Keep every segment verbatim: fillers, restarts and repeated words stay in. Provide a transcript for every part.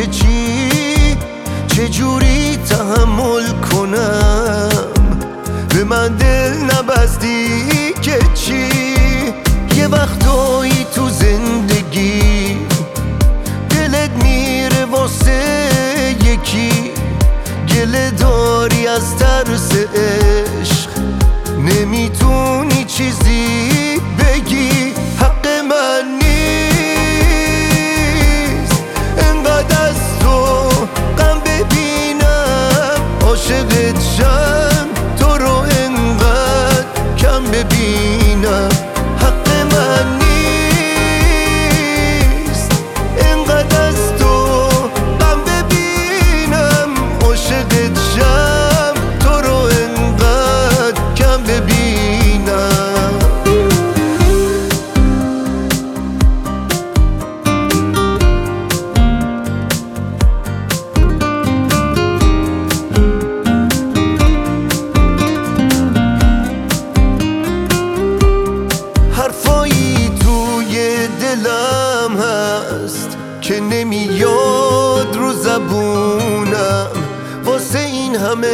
چی چجوری تحمل کنم؟ به من دل نبستی که چی؟ یه وقتایی تو زندگی دلت میره واسه یکی، گله داری از ترس عشق، نمیتونی چیزی بگی. حق من نیست انقدر از تو غم ببینم، عاشقت شم تو رو انقدر کم ببینم. حق من نیست انقدر از تو غم ببینم، عاشقت شم تو رو انقدر کم ببینم. حرفایی توی دلم هست که نمیاد رو زبونم، واسه این همه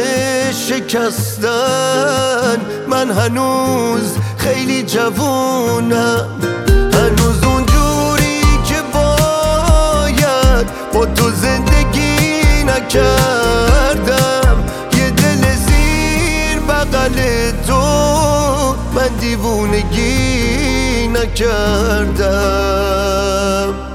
شکستن من هنوز خیلی جوونم. هنوز اونجوری که باید با تو زندگی نکردم، یه دل زیر بغل تو من دیوونگی نکردم.